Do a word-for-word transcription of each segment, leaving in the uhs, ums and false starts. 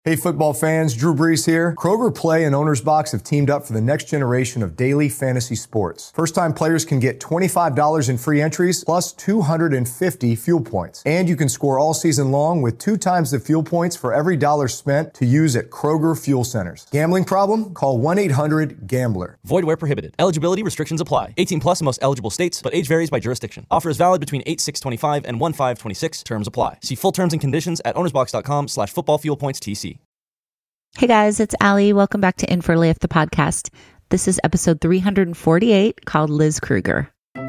Hey football fans, Drew Brees here. Kroger Play and Owner's Box have teamed up for the next generation of daily fantasy sports. First-time players can get twenty-five dollars in free entries plus two hundred fifty fuel points. And you can score all season long with two times the fuel points for every dollar spent to use at Kroger Fuel Centers. Gambling problem? Call one eight hundred gambler. Void where prohibited. Eligibility restrictions apply. eighteen plus in most eligible states, but age varies by jurisdiction. Offer is valid between eight six twenty-five and one five twenty-six. Terms apply. See full terms and conditions at ownersbox.com slash football fuel points TC. Hey guys, it's Allie. Welcome back to Infertile A F, the podcast. This is episode three hundred forty-eight called Liz Kruger.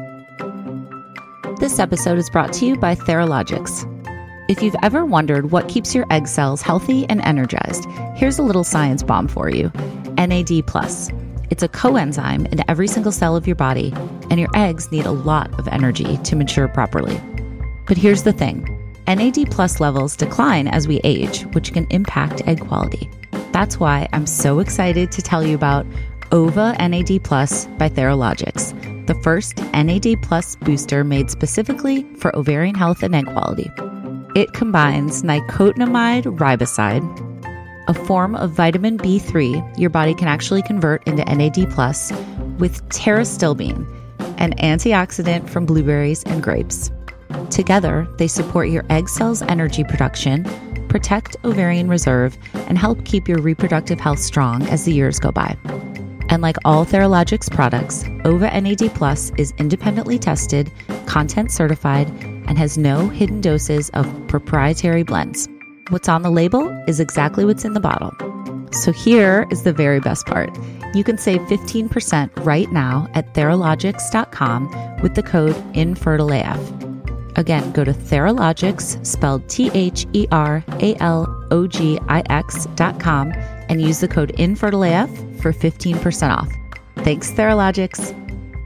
This episode is brought to you by Theralogix. If you've ever wondered what keeps your egg cells healthy and energized, here's a little science bomb for you. N A D plus. It's a coenzyme in every single cell of your body, and your eggs need a lot of energy to mature properly. But here's the thing. N A D plus levels decline as we age, which can impact egg quality. That's why I'm so excited to tell you about Ova N A D plus by Theralogix, the first N A D plus booster made specifically for ovarian health and egg quality. It combines nicotinamide riboside, a form of vitamin B three your body can actually convert into N A D plus, with pterostilbene, an antioxidant from blueberries and grapes. Together, they support your egg cells' energy production, protect ovarian reserve, and help keep your reproductive health strong as the years go by. And like all Theralogix products, Ova N A D plus is independently tested, content certified, and has no hidden doses of proprietary blends. What's on the label is exactly what's in the bottle. So here is the very best part. You can save fifteen percent right now at Theralogix dot com with the code INFERTILEAF. Again, go to Theralogix, spelled T H E R A L O G I X dot com, and use the code INFERTILEAF for fifteen percent off. Thanks, Theralogix.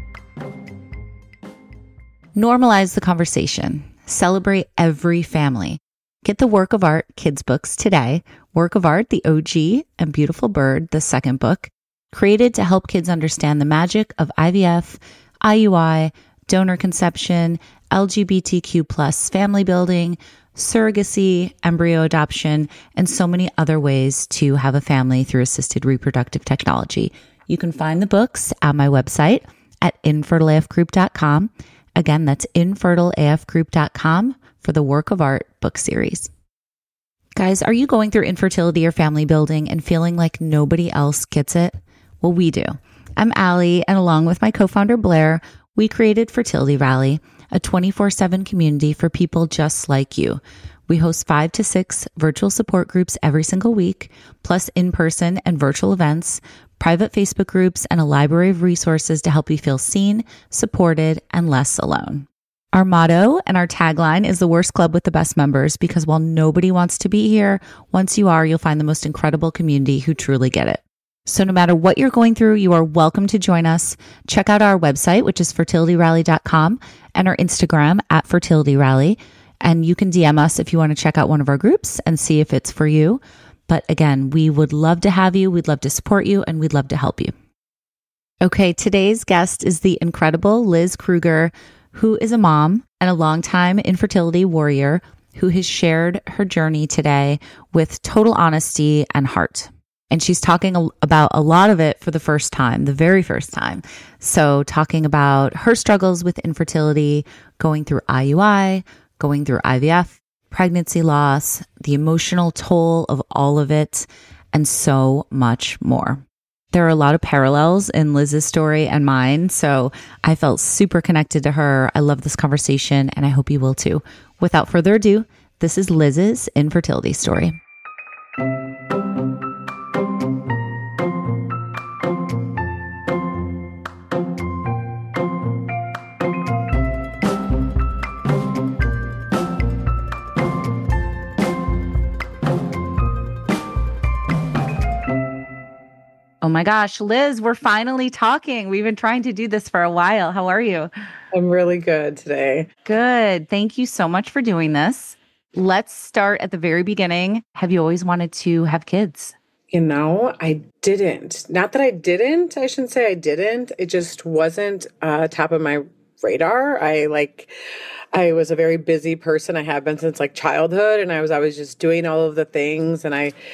Normalize the conversation. Celebrate every family. Get the Work of Art kids books today. Work of Art, the O G, and Beautiful Bird, the second book, created to help kids understand the magic of I V F, I U I, donor conception, L G B T Q plus family building, surrogacy, embryo adoption, and so many other ways to have a family through assisted reproductive technology. You can find the books at my website at infertile A F group dot com. Again, that's infertile A F group dot com for the Work of Art book series. Guys, are you going through infertility or family building and feeling like nobody else gets it? Well, we do. I'm Allie, and along with my co-founder Blair, we created Fertility Rally, a twenty-four seven community for people just like you. We host five to six virtual support groups every single week, plus in-person and virtual events, private Facebook groups, and a library of resources to help you feel seen, supported, and less alone. Our motto and our tagline is the worst club with the best members, because while nobody wants to be here, once you are, you'll find the most incredible community who truly get it. So no matter what you're going through, you are welcome to join us. Check out our website, which is fertility rally dot com, and our Instagram at fertility rally. And you can D M us if you want to check out one of our groups and see if it's for you. But again, we would love to have you. We'd love to support you, and we'd love to help you. Okay, today's guest is the incredible Liz Kruger, who is a mom and a longtime infertility warrior who has shared her journey today with total honesty and heart. And she's talking about a lot of it for the first time, the very first time. So talking about her struggles with infertility, going through I U I, going through I V F, pregnancy loss, the emotional toll of all of it, and so much more. There are a lot of parallels in Liz's story and mine, so I felt super connected to her. I love this conversation, and I hope you will too. Without further ado, this is Liz's infertility story. Oh my gosh, Liz, we're finally talking. We've been trying to do this for a while. How are you? I'm really good today. Good. Thank you so much for doing this. Let's start at the very beginning. Have you always wanted to have kids? You know, I didn't. Not that I didn't. I shouldn't say I didn't. It just wasn't uh, top of my radar. I like, I was a very busy person. I have been since like childhood, and I was always just doing all of the things. And I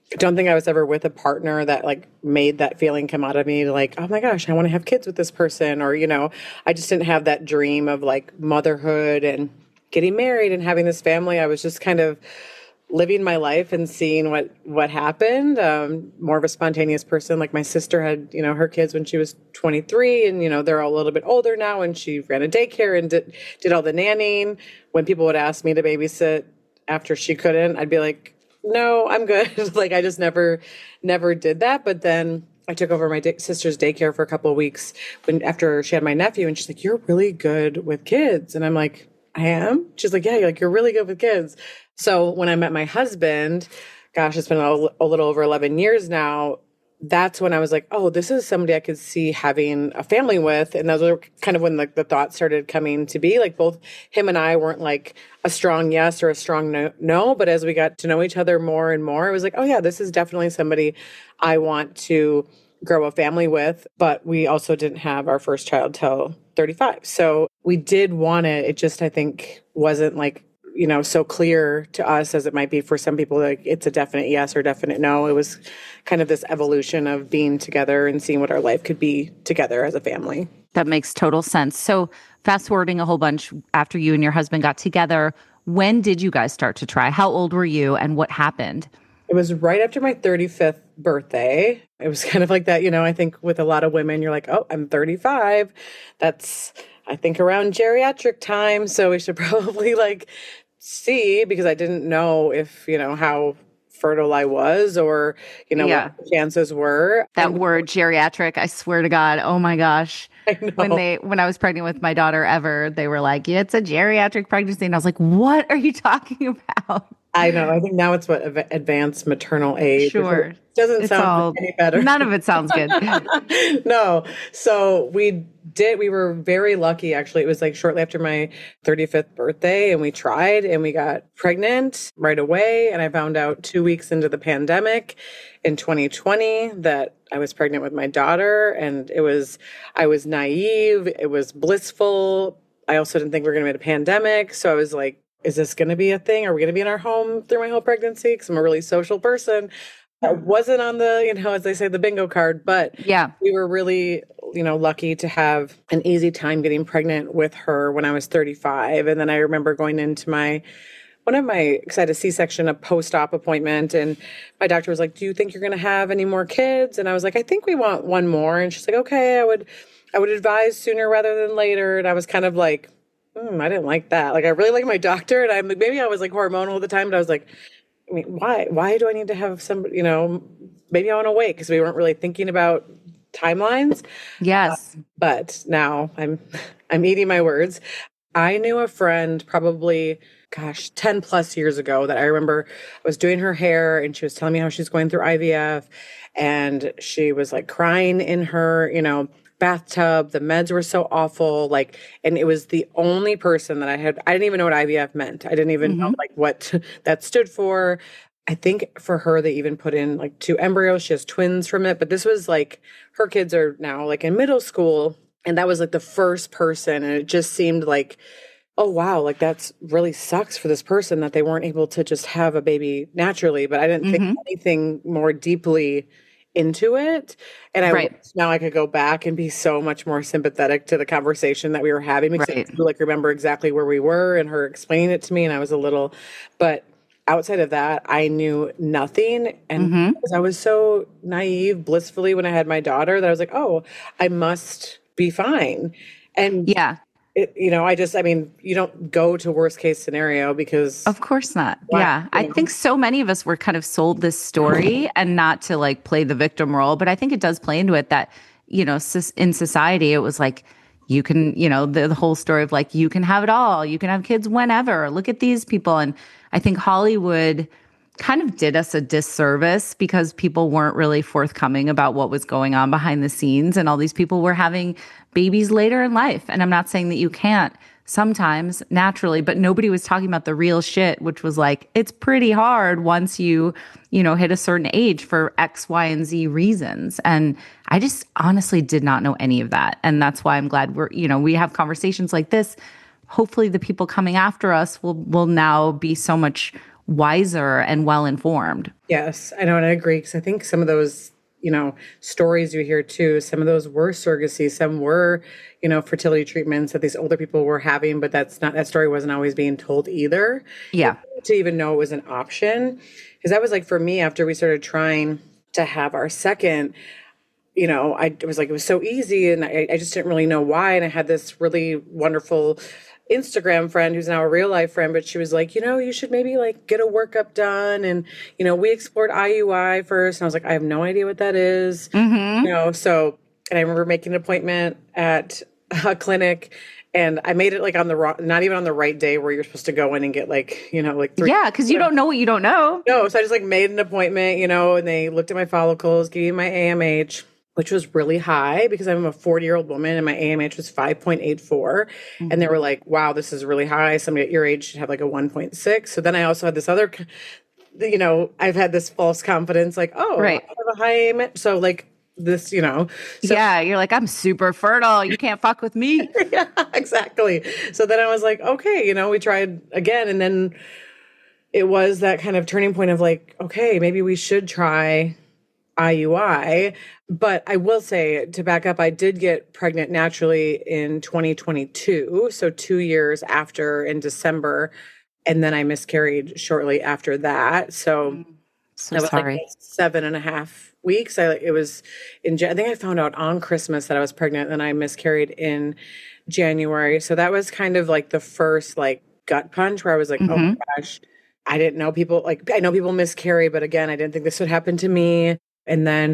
I don't think I was ever with a partner that like made that feeling come out of me like, oh my gosh, I want to have kids with this person. Or, you know, I just didn't have that dream of like motherhood and getting married and having this family. I was just kind of living my life and seeing what, what happened. Um, more of a spontaneous person. Like my sister had, you know, her kids when she was twenty-three and, you know, they're all a little bit older now, and she ran a daycare and did, did all the nannying. When people would ask me to babysit after she couldn't, I'd be like, no, I'm good. Like I just never, never did that. But then I took over my da- sister's daycare for a couple of weeks when, after she had my nephew, and she's like, you're really good with kids. And I'm like, I am? She's like, yeah, you're like, you're really good with kids. So when I met my husband, gosh, it's been a, a little over eleven years now. That's when I was like, oh, this is somebody I could see having a family with. And those were kind of when the, the thoughts started coming to be. Like both him and I weren't like a strong yes or a strong no, no. But as we got to know each other more and more, it was like, oh yeah, this is definitely somebody I want to grow a family with. But we also didn't have our first child till thirty-five. So we did want it. It just, I think, wasn't like, you know, so clear to us as it might be for some people. Like it's a definite yes or definite no. It was kind of this evolution of being together and seeing what our life could be together as a family. That makes total sense. So fast forwarding a whole bunch after you and your husband got together, when did you guys start to try? How old were you and what happened? It was right after my thirty-fifth birthday. It was kind of like that, you know, I think with a lot of women, you're like, oh, I'm thirty-five. That's, I think, around geriatric time. So we should probably like see, because I didn't know if, you know, how fertile I was or, you know, Yeah. what the chances were. That And word geriatric, I swear to God, oh my gosh. I know. When they when I was pregnant with my daughter Ever, they were like, yeah, it's a geriatric pregnancy. And I was like, what are you talking about? I know. I think now it's what av- advanced maternal age. Sure. It doesn't It's sound all, any better. none of it sounds good. No. So we did, we were very lucky actually. It was like shortly after my thirty-fifth birthday, and we tried and we got pregnant right away. And I found out two weeks into the pandemic in twenty twenty that I was pregnant with my daughter, and it was, I was naive. It was blissful. I also didn't think we were going to be in a pandemic. So I was like, is this going to be a thing? Are we going to be in our home through my whole pregnancy? Because I'm a really social person. I wasn't on the, you know, as they say, the bingo card, but Yeah. we were really, you know, lucky to have an easy time getting pregnant with her when I was thirty-five. And then I remember going into my, one of my, because I had a C-section, a post-op appointment, and my doctor was like, do you think you're going to have any more kids? And I was like, I think we want one more. And she's like, okay, I would, I would advise sooner rather than later. And I was kind of like, hmm, I didn't like that. Like, I really like my doctor, and I'm like, maybe I was like hormonal at the time, but I was like, I mean, why? Why do I need to have somebody, you know, maybe I want to wait, because we weren't really thinking about timelines. Yes. Uh, but now I'm, I'm eating my words. I knew a friend probably, gosh, ten plus years ago that I remember I was doing her hair, and she was telling me how she's going through I V F, and she was like crying in her, you know, bathtub. The meds were so awful. Like, and it was the only person that I had, I didn't even know what I V F meant. I didn't even Mm-hmm. know like what that stood for. I think for her, they even put in like two embryos. She has twins from it, but this was like, her kids are now like in middle school. And that was like the first person. And it just seemed like, oh, wow, like that's really sucks for this person that they weren't able to just have a baby naturally. But I didn't Mm-hmm. think anything more deeply into it. And I Right. wish now I could go back and be so much more sympathetic to the conversation that we were having, because Right. I do like remember exactly where we were and her explaining it to me, and I was a little, but outside of that, I knew nothing. And Mm-hmm. because I was so naive, blissfully when I had my daughter, that I was like, oh, I must be fine. And Yeah. it, you know, I just, I mean, you don't go to worst case scenario because Of course not. Why- Yeah. I you know? think so many of us were kind of sold this story, and not to like play the victim role, but I think it does play into it that, you know, sus- in society, it was like, you can, you know, the, the whole story of like, you can have it all. You can have kids whenever. Look at these people. And I think Hollywood kind of did us a disservice because people weren't really forthcoming about what was going on behind the scenes. And all these people were having babies later in life. And I'm not saying that you can't sometimes naturally, but nobody was talking about the real shit, which was like, it's pretty hard once you, you know, hit a certain age for X, Y, and Z reasons. And I just honestly did not know any of that. And that's why I'm glad we're, you know, we have conversations like this. Hopefully the people coming after us will will now be so much wiser and well-informed. Yes, I know, and I agree, because I think some of those, you know, stories you hear too, some of those were surrogacy, some were, you know, fertility treatments that these older people were having, but that's not, that story wasn't always being told either. Yeah. To even know it was an option. Because that was like, for me, after we started trying to have our second, you know, I it was like, it was so easy, and I, I just didn't really know why. And I had this really wonderful Instagram friend who's now a real life friend, but she was like, you know, you should maybe like get a workup done. And, you know, we explored I U I first. And I was like, I have no idea what that is. Mm-hmm. You know, so, and I remember making an appointment at a clinic, and I made it like on the wrong, not even on the right day where you're supposed to go in and get like, you know, like three. Yeah, because you don't know what you don't know. No, so I just like made an appointment, you know, and they looked at my follicles, gave me my A M H, which was really high because I'm a forty-year-old woman and my A M H was five point eight four. Mm-hmm. And they were like, wow, this is really high. Somebody at your age should have like a one point six. So then I also had this other, you know, I've had this false confidence, like, oh, right. I have a high A M H. So like this, you know. So, yeah, you're like, I'm super fertile. You can't fuck with me. Yeah, exactly. So then I was like, okay, you know, we tried again. And then it was that kind of turning point of like, okay, maybe we should try I U I. But I will say, to back up, I did get pregnant naturally in twenty twenty-two. So two years after, in December. And then I miscarried shortly after that. So, so that was sorry. like seven and a half weeks. I it was in, I think I found out on Christmas that I was pregnant, and I miscarried in January. So that was kind of like the first like gut punch where I was like, mm-hmm. oh my gosh, I didn't know people, like, I know people miscarry, but again, I didn't think this would happen to me. And then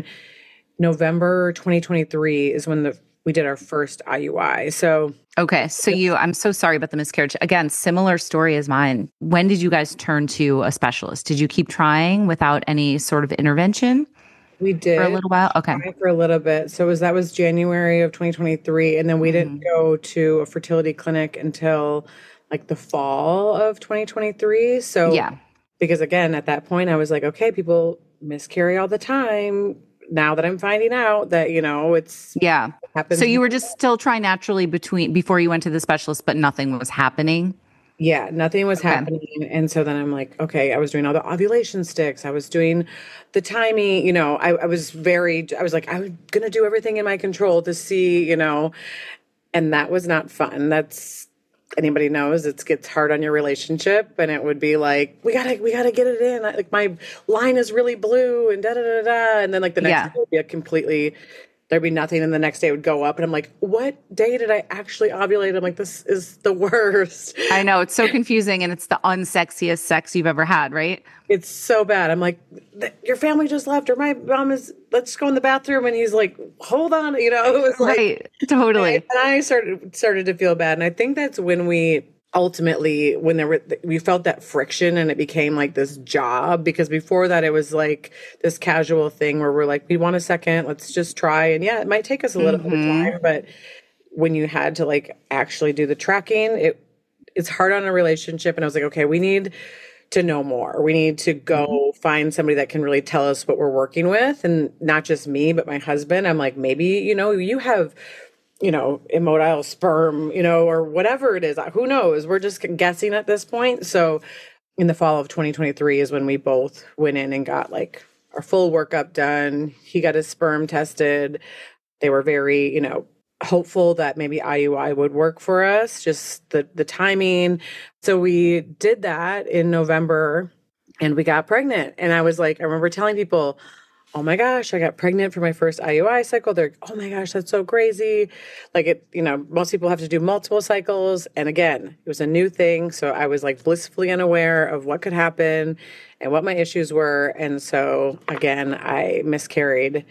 November twenty twenty-three is when the we did our first I U I. So okay, so you, I'm so sorry about the miscarriage. Again, similar story as mine. When did you guys turn to a specialist? Did you keep trying without any sort of intervention? We did for a little while. Okay, for a little bit. So it was that was January of twenty twenty-three, and then we mm-hmm. didn't go to a fertility clinic until like the fall of twenty twenty-three. So yeah, because again, at that point, I was like, okay, people miscarry all the time. Now that I'm finding out that, you know, it's yeah. happens. So you were just still trying naturally between before you went to the specialist, but nothing was happening. Yeah, nothing was okay. happening. And so then I'm like, okay, I was doing all the ovulation sticks. I was doing the timing, you know, I, I was very, I was like, I'm going to do everything in my control to see, you know, and that was not fun. That's, anybody knows it gets hard on your relationship, and it would be like, we gotta, we gotta get it in. Like my line is really blue and da da da da. And then like the next yeah. day would be a completely, there'd be nothing. And the next day it would go up, and I'm like, what day did I actually ovulate? I'm like, this is the worst. I know, it's so confusing, and it's the unsexiest sex you've ever had, right? It's so bad. I'm like, your family just left, or my mom is, let's go in the bathroom. And he's like, hold on. You know, it was like, right, totally. And I started, started to feel bad. And I think that's when we ultimately, when there were, we felt that friction, and it became like this job, because before that it was like this casual thing where we're like, we want a second, let's just try. And yeah, it might take us a little mm-hmm. bit of time, but when you had to like actually do the tracking, it it's hard on a relationship. And I was like, okay, we need to know more. We need to go mm-hmm. find somebody that can really tell us what we're working with, and not just me, but my husband. I'm like, maybe, you know, you have, you know, immotile sperm, you know, or whatever it is. Who knows? We're just guessing at this point. So in the fall of twenty twenty-three is when we both went in and got like our full workup done. He got his sperm tested. They were very, you know, hopeful that maybe I U I would work for us, just the, the timing. So we did that in November, and we got pregnant. And I was like, I remember telling people, oh my gosh, I got pregnant for my first I U I cycle. They're, oh my gosh, that's so crazy. Like it, you know, most people have to do multiple cycles. And again, it was a new thing. So I was like blissfully unaware of what could happen and what my issues were. And so again, I miscarried.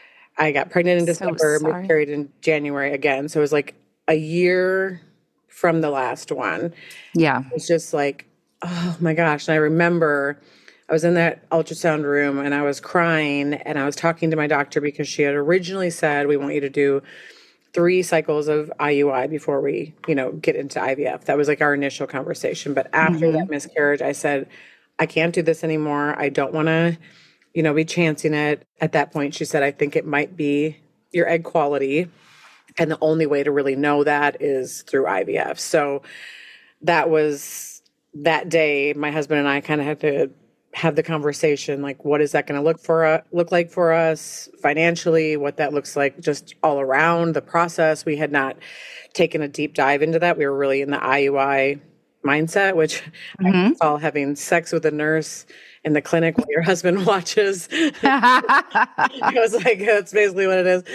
I got pregnant in December, so miscarried in January again. So it was like a year from the last one. Yeah. It was just like, oh my gosh. And I remember I was in that ultrasound room, and I was crying, and I was talking to my doctor because she had originally said, we want you to do three cycles of I U I before we, you know, get into I V F. That was like our initial conversation. But after mm-hmm. that miscarriage, I said, I can't do this anymore. I don't want to, you know, be chancing it. At that point, she said, I think it might be your egg quality. And the only way to really know that is through I V F. So that was that day, my husband and I kind of had to have the conversation, like, what is that going to look for uh, look like for us financially, what that looks like just all around the process. We had not taken a deep dive into that. We were really in the I U I mindset, which mm-hmm. I call having sex with a nurse in the clinic while your husband watches. I was like, that's basically what it is.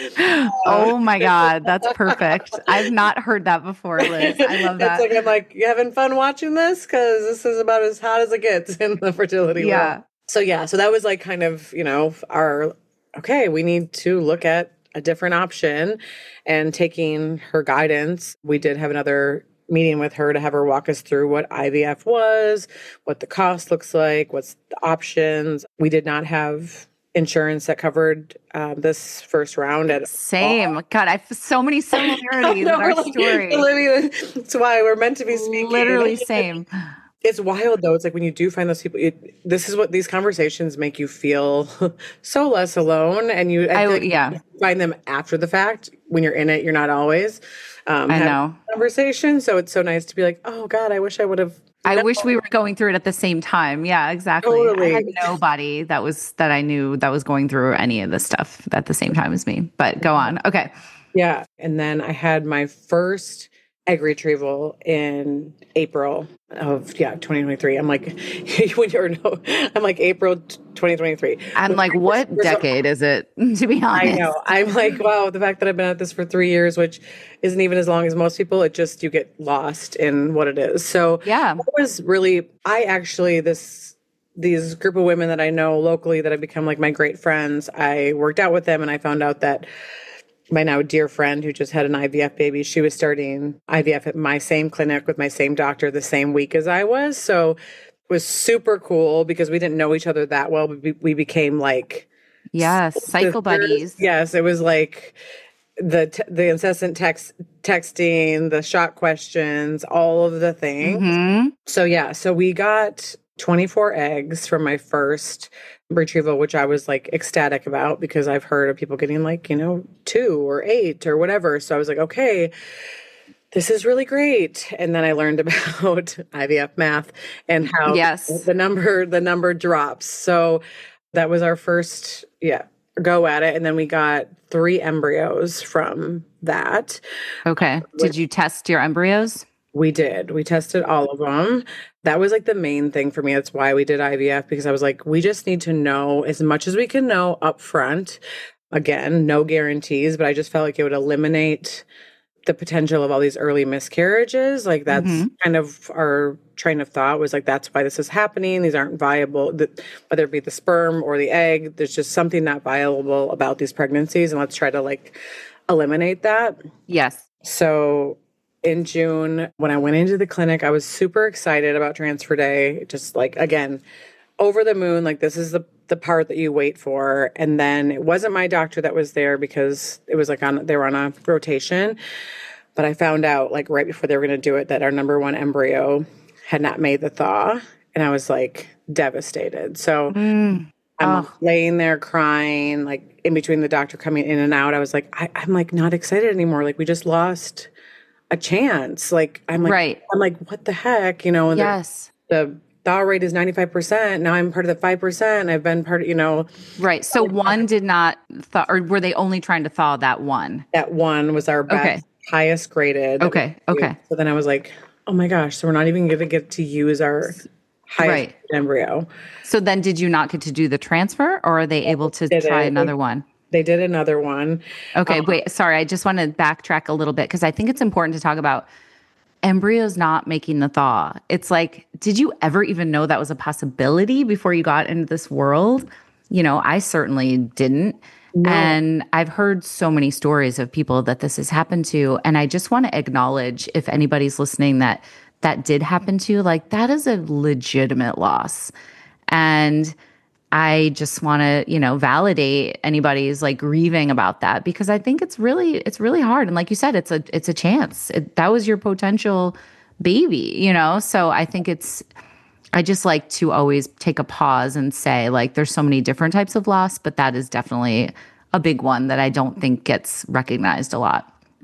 Oh my God, that's perfect. I've not heard that before, Liz. I love that. It's like, I'm like, you having fun watching this? Because this is about as hot as it gets in the fertility yeah. world. So yeah, so that was like kind of, you know, our, okay, we need to look at a different option. And taking her guidance, we did have another meeting with her to have her walk us through what I V F was, what the cost looks like, what's the options. We did not have insurance that covered um, this first round at Same. all. God, I have so many similarities no, in our like, story. Olivia, that's why we're meant to be speaking. Literally same. It's wild though. It's like when you do find those people, it, this is what these conversations make you feel so less alone. And you, I I, like yeah. you find them after the fact. When you're in it, you're not always. Um, I know. Conversation. So it's so nice to be like, oh God, I wish I would have. I no. wish we were going through it at the same time. Yeah, exactly. Totally. I had nobody that was that I knew that was going through any of this stuff at the same time as me. But go on. Okay. Yeah. And then I had my first egg retrieval in April of yeah twenty twenty-three. I'm like when you're no, I'm like April twenty twenty-three. I'm like, what decade is it? To be honest, I know. I'm like, wow. The fact that I've been at this for three years, which isn't even as long as most people, it just you get lost in what it is. So yeah, it was really. I actually this these group of women that I know locally that have become like my great friends. I worked out with them, and I found out that my now dear friend who just had an I V F baby, she was starting I V F at my same clinic with my same doctor the same week as I was. So it was super cool because we didn't know each other that well. We, we became like... Yes, cycle buddies. Yes, it was like the t- the incessant text texting, the shot questions, all of the things. Mm-hmm. So yeah, so we got twenty-four eggs from my first retrieval, which I was like ecstatic about because I've heard of people getting like, you know, two or eight or whatever. So I was like, okay, this is really great. And then I learned about I V F math and how yes. the number, the number drops. So that was our first, yeah, go at it. And then we got three embryos from that. Okay. Did you test your embryos? We did. We tested all of them. That was like the main thing for me. That's why we did I V F, because I was like, we just need to know as much as we can know up front. Again, no guarantees, but I just felt like it would eliminate the potential of all these early miscarriages. Like that's mm-hmm. kind of our train of thought was like, that's why this is happening. These aren't viable, whether it be the sperm or the egg. There's just something not viable about these pregnancies. And let's try to like eliminate that. Yes. So in June, when I went into the clinic, I was super excited about transfer day. Just like, again, over the moon, like this is the, the part that you wait for. And then it wasn't my doctor that was there because it was like on, they were on a rotation. But I found out like right before they were going to do it that our number one embryo had not made the thaw. And I was like devastated. So mm. I'm oh. laying there crying, like in between the doctor coming in and out. I was like, I, I'm like not excited anymore. Like we just lost a chance. Like, I'm like, right. I'm like, what the heck? You know, and yes. the, the thaw rate is ninety-five percent. Now I'm part of the five percent. I've been part of, you know. Right. So one did not thaw, or were they only trying to thaw that one? That one was our best, okay. highest graded. Okay. Okay. So then I was like, oh my gosh. So we're not even going to get to use our highest right. embryo. So then did you not get to do the transfer, or are they able to try it. another they, one? They did another one. Okay, um, wait, sorry. I just want to backtrack a little bit because I think it's important to talk about embryos not making the thaw. It's like, did you ever even know that was a possibility before you got into this world? You know, I certainly didn't. No. And I've heard so many stories of people that this has happened to. And I just want to acknowledge, if anybody's listening that that did happen to, like that is a legitimate loss. And I just want to, you know, validate anybody's like grieving about that, because I think it's really, it's really hard. And like you said, it's a, it's a chance. It, that was your potential baby, you know? So I think it's, I just like to always take a pause and say, like, there's so many different types of loss, but that is definitely a big one that I don't think gets recognized a lot.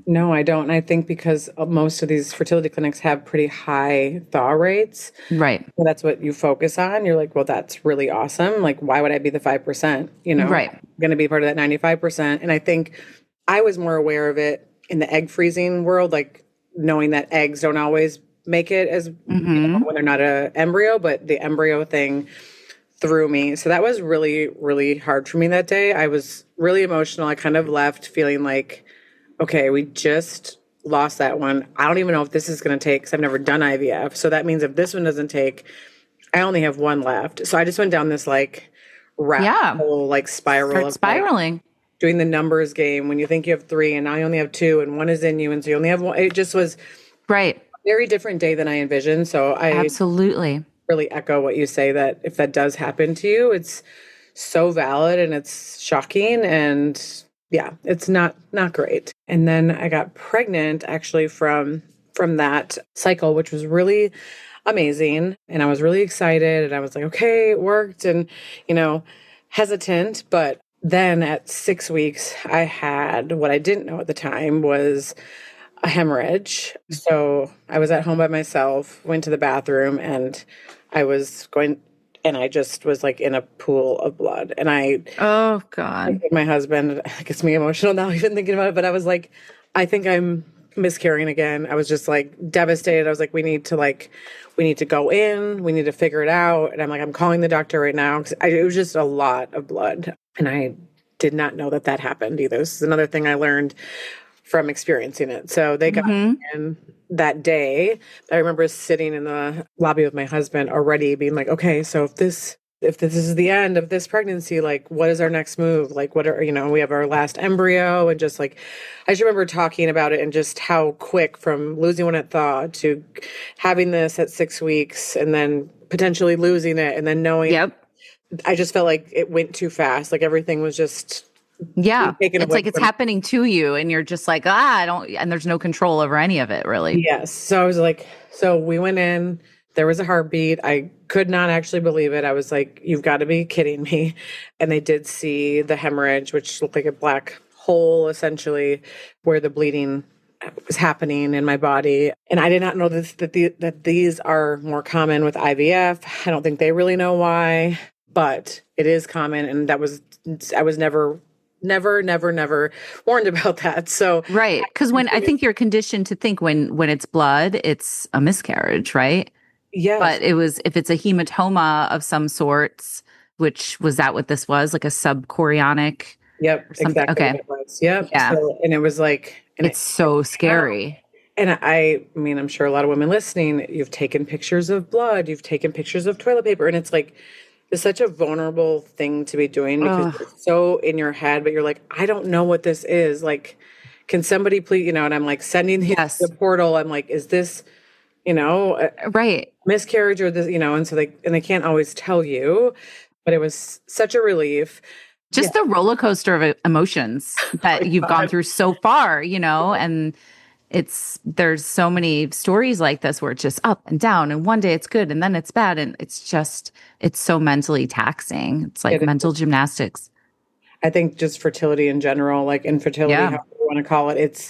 No, I don't. And I think because most of these fertility clinics have pretty high thaw rates. Right. Well, that's what you focus on. You're like, well, that's really awesome. Like, why would I be the five percent? You know, right. I'm going to be part of that ninety-five percent. And I think I was more aware of it in the egg freezing world, like knowing that eggs don't always make it as Mm-hmm. you know, when they're not an embryo, but the embryo thing threw me. So that was really, really hard for me that day. I was really emotional. I kind of left feeling like, okay, we just lost that one. I don't even know if this is going to take, because I've never done I V F. So that means if this one doesn't take, I only have one left. So I just went down this like rabbit Yeah. hole, like spiral. Start of, spiraling. Like, doing the numbers game when you think you have three and now you only have two and one is in you. And so you only have one. It just was Right. a very different day than I envisioned. So I Absolutely. really echo what you say, that if that does happen to you, it's so valid and it's shocking. And yeah, it's not, not great. And then I got pregnant actually from, from that cycle, which was really amazing. And I was really excited and I was like, okay, it worked. And, you know, hesitant, but then at six weeks, I had what I didn't know at the time was a hemorrhage. So I was at home by myself, went to the bathroom, and I was going, and I just was like in a pool of blood. And I, Oh, God. my husband, it gets me emotional now even thinking about it, but I was like, I think I'm miscarrying again. I was just like devastated. I was like, we need to like, we need to go in, we need to figure it out. And I'm like, I'm calling the doctor right now. Cause I, it was just a lot of blood. And I did not know that that happened either. This is another thing I learned from experiencing it. So they got Mm-hmm. me in that day. I remember sitting in the lobby with my husband already being like, okay, so if this, if this is the end of this pregnancy, like what is our next move? Like what are, you know, we have our last embryo, and just like, I just remember talking about it and just how quick from losing one at thaw to having this at six weeks and then potentially losing it and then knowing, Yep. I just felt like it went too fast. Like everything was just Yeah. taken It's away like it's from- happening to you and you're just like, ah, I don't, and there's no control over any of it really. Yes. So I was like, so we went in, there was a heartbeat. I could not actually believe it. I was like, you've got to be kidding me. And they did see the hemorrhage, which looked like a black hole essentially where the bleeding was happening in my body. And I did not know this, that, the, that these are more common with I V F. I don't think they really know why, but it is common. And that was, I was never Never, never, never warned about that. So Right. Because when I think you're conditioned to think when when it's blood, it's a miscarriage, right? yes, But it was if it's a hematoma of some sorts, which was that what this was, like a subchorionic. yep, something- exactly okay. what it was. Yep. Yeah. So, and it was like, and It's so scary. And I, I mean, I'm sure a lot of women listening, you've taken pictures of blood, you've taken pictures of toilet paper, and it's like, it's such a vulnerable thing to be doing because Ugh. it's so in your head, but you're like, I don't know what this is. Like, can somebody please, you know, and I'm like sending the, Yes. the portal. I'm like, is this, you know, a Right. miscarriage or this, you know, and so they, and they can't always tell you, but it was such a relief. Just the roller coaster of emotions that you've gone God. through so far, you know, and it's there's so many stories like this where it's just up and down and one day it's good and then it's bad and it's just it's so mentally taxing. It's like It is. mental gymnastics. I think just fertility in general, like infertility, Yeah. however you want to call it, it's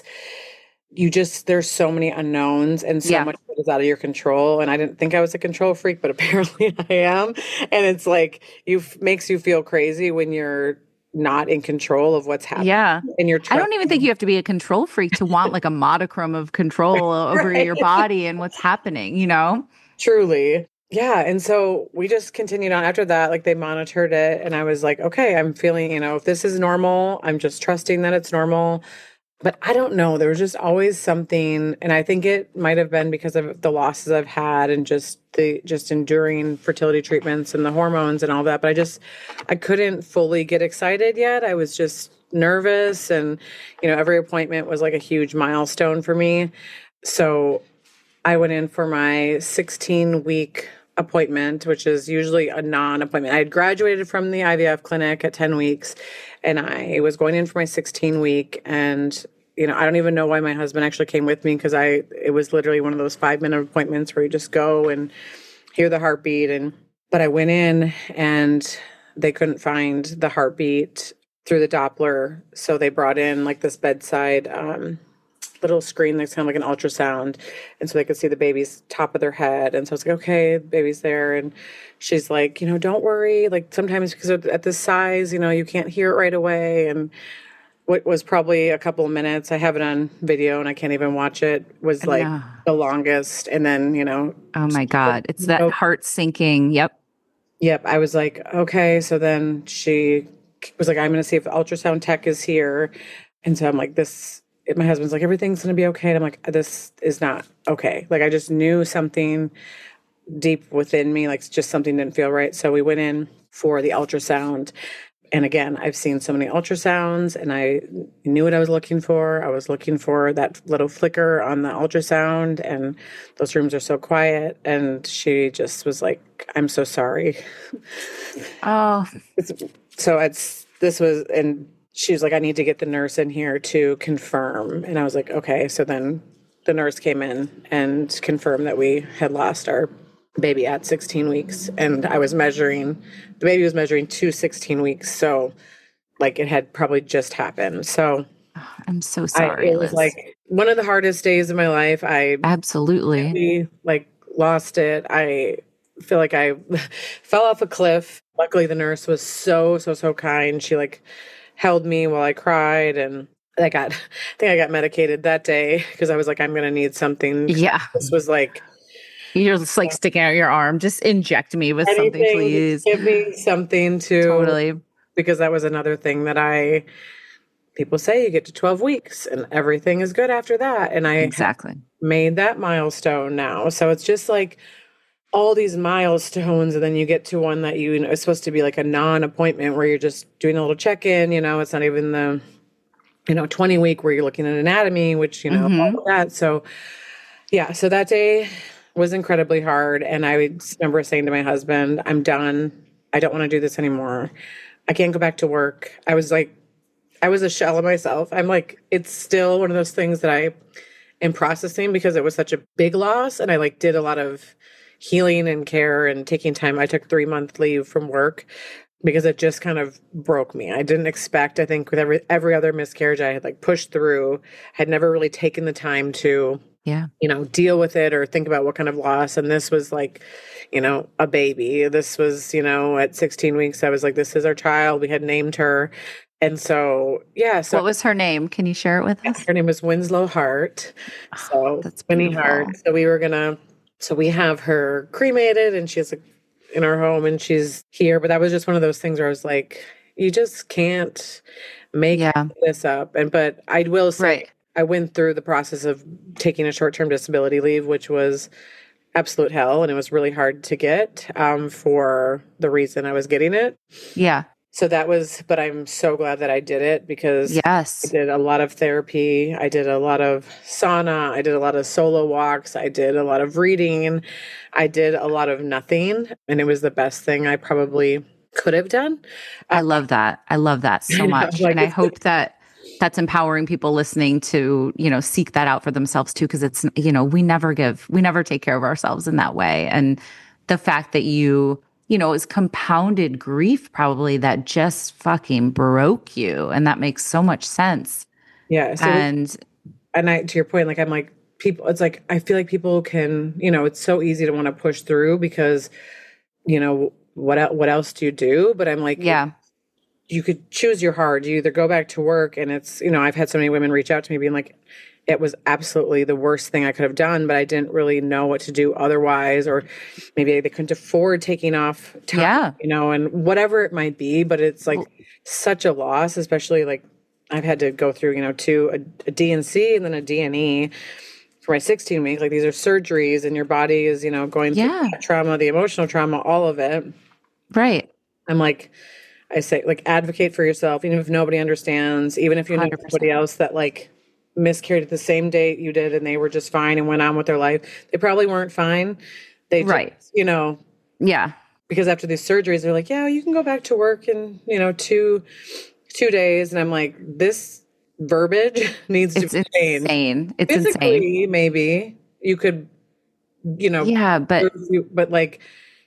you just there's so many unknowns and so Yeah. much that is out of your control. And I didn't think I was a control freak, but apparently I am. And it's like you makes you feel crazy when you're not in control of what's happening. Yeah. And you're I don't even think you have to be a control freak to want like a modicum of control over Right. your body and what's happening, you know? Truly. Yeah. And so we just continued on after that. Like they monitored it. And I was like, okay, I'm feeling, you know, if this is normal, I'm just trusting that it's normal. But I don't know. There was just always something. And I think it might have been because of the losses I've had and just the just enduring fertility treatments and the hormones and all that. But I just, I couldn't fully get excited yet. I was just nervous. And, you know, every appointment was like a huge milestone for me. So I went in for my sixteen week appointment, which is usually a non-appointment. I had graduated from the I V F clinic at ten weeks and I was going in for my sixteen week. And, you know, I don't even know why my husband actually came with me because I, it was literally one of those five minute appointments where you just go and hear the heartbeat. And, but I went in and they couldn't find the heartbeat through the Doppler. So they brought in like this bedside, um, little screen that's kind of like an ultrasound. And so they could see the baby's top of their head. And so I was like, okay, baby's there. And she's like, you know, don't worry. Like sometimes because at this size, you know, you can't hear it right away. And what was probably a couple of minutes, I have it on video and I can't even watch it, was like Yeah. the longest. And then, you know. Oh my God. It's that Oh. heart sinking. Yep. Yep. I was like, okay. So then she was like, I'm going to see if the ultrasound tech is here. And so I'm like, this, my husband's like, everything's going to be okay. And I'm like, this is not okay. Like, I just knew something deep within me, like just something didn't feel right. So we went in for the ultrasound. And again, I've seen so many ultrasounds and I knew what I was looking for. I was looking for that little flicker on the ultrasound, and those rooms are so quiet. And she just was like, I'm so sorry. Oh, It's, so it's, this was, and she was like, I need to get the nurse in here to confirm. And I was like, okay. So then the nurse came in and confirmed that we had lost our baby at sixteen weeks. And I was measuring, the baby was measuring to sixteen weeks. So like it had probably just happened. So I'm so I, sorry. it was Liz. like one of the hardest days of my life. I Absolutely. really, like lost it. I feel like I fell off a cliff. Luckily the nurse was so, so, so kind. She like held me while I cried, and I got, I think I got medicated that day because I was like, I'm going to need something. Yeah. This was like, You're just like sticking out your arm. Just inject me with something, anything, please. give me something to, Totally. because that was another thing that I, people say you get to twelve weeks and everything is good after that. And I Exactly. made that milestone now. So it's just like all these milestones, and then you get to one that you, you know, it's supposed to be like a non-appointment where you're just doing a little check-in, you know, it's not even the, you know, twenty week where you're looking at anatomy, which, you know, all of that. So yeah, so that day was incredibly hard. And I remember saying to my husband, I'm done. I don't want to do this anymore. I can't go back to work. I was like, I was a shell of myself. I'm like, it's still one of those things that I am processing because it was such a big loss. And I like did a lot of healing and care and taking time. I took three month leave from work because it just kind of broke me. I didn't expect, I think with every, every other miscarriage I had like pushed through, had never really taken the time to, Yeah. you know, deal with it or think about what kind of loss. And this was like, you know, a baby. This was, you know, at sixteen weeks, I was like, this is our child. We had named her. And so, yeah. So What was her name? Can you share it with us? her name was Winslow Hart. So That's Winnie beautiful. Hart. So we were going to, so we have her cremated and she's like in our home and she's here. But that was just one of those things where I was like, you just can't make Yeah. this up. And, but I will say, Right. I went through the process of taking a short-term disability leave, which was absolute hell. And it was really hard to get um, for the reason I was getting it. Yeah. So that was, but I'm so glad that I did it because I Yes. did a lot of therapy. I did a lot of sauna. I did a lot of solo walks. I did a lot of reading. I did a lot of nothing. And it was the best thing I probably could have done. I love that. I love that I so know, much. like, And I it's- hope that that's empowering people listening to, you know, seek that out for themselves too. Cause it's, you know, we never give, we never take care of ourselves in that way. And the fact that you, you know, is compounded grief probably that just fucking broke you. And that makes so much sense. Yeah. So And and I, to your point, like I'm like people, it's like, I feel like people can, you know, it's so easy to want to push through because, you know, what, el- what else do you do? But I'm like, yeah, you could choose your heart. You either go back to work and it's, you know, I've had so many women reach out to me being like, it was absolutely the worst thing I could have done, but I didn't really know what to do otherwise, or maybe they couldn't afford taking off time, Yeah. you know, and whatever it might be, but it's like such a loss, especially like I've had to go through, you know, to a, a D N C and then a D N E for my sixteen week. Like these are surgeries and your body is, you know, going Yeah. through that trauma, the emotional trauma, all of it. right. I'm like, I say, like, advocate for yourself, even if nobody understands, even if you know one hundred percent. somebody else that like miscarried at the same date you did and they were just fine and went on with their life. They probably weren't fine. They just, Right. you know, Yeah. because after these surgeries, they're like, yeah, you can go back to work in, you know, two, two days. And I'm like, this verbiage needs It's to be changed. insane. It's insane. Physically, maybe you could, you know, Yeah. But you- but like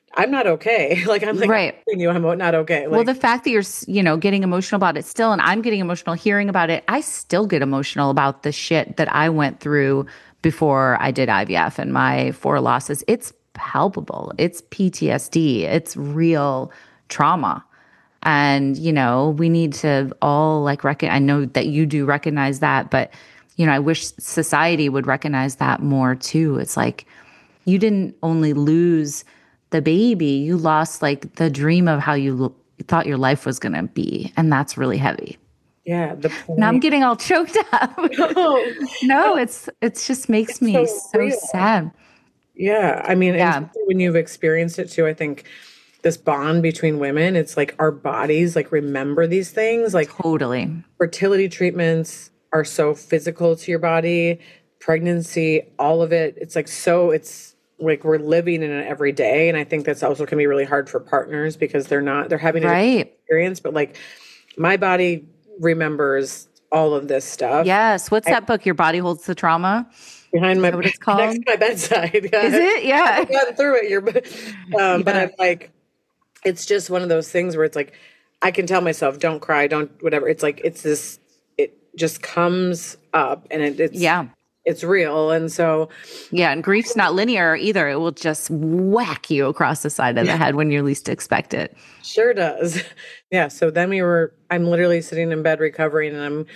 I'm not okay. Like, I'm like, right. I'm telling you, I'm not okay. Like, well, the fact that you're, you know, getting emotional about it still, and I'm getting emotional hearing about it, I still get emotional about the shit that I went through before I did I V F and my four losses. It's palpable. It's P T S D. It's real trauma. And, you know, we need to all like recognize, I know that you do recognize that, but, you know, I wish society would recognize that more too. It's like, you didn't only lose the baby, you lost like the dream of how you lo- thought your life was going to be. And that's really heavy. yeah. The point. Now I'm getting all choked up. No, no, it's, it's just makes it's me so so real. sad. Yeah. I mean, Yeah. and when you've experienced it too, I think this bond between women, it's like our bodies like remember these things. Like Totally. fertility treatments are so physical to your body, pregnancy, all of it. It's like, so it's like we're living in it every day. And I think that's also can be really hard for partners because they're not, they're having a Right. experience, but like my body remembers all of this stuff. Yes. What's that book? Your Body Holds the Trauma? Behind my, Is that what it's called? next to my bedside. Is it? Yeah. I've gotten through it. You're, um, But Yeah. I'm like, it's just one of those things where it's like, I can tell myself, don't cry, don't whatever. It's like, it's this, it just comes up and it, it's, Yeah. it's real. And so, Yeah. And grief's not linear either. It will just whack you across the side of the head when you least expect it. sure does. Yeah. So then we were, I'm literally sitting in bed recovering and I'm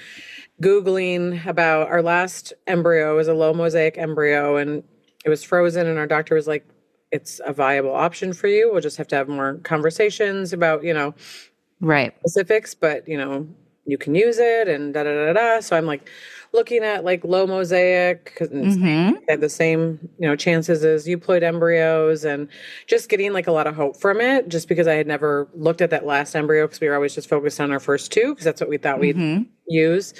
Googling about our last embryo. It was a low mosaic embryo and it was frozen. And our doctor was like, it's a viable option for you. We'll just have to have more conversations about, you know, Right. specifics, but you know, you can use it and da da da da. So I'm like looking at like low mosaic because Mm-hmm. they have the same, you know, chances as euploid embryos and just getting like a lot of hope from it just because I had never looked at that last embryo because we were always just focused on our first two because that's what we thought we'd Mm-hmm. use.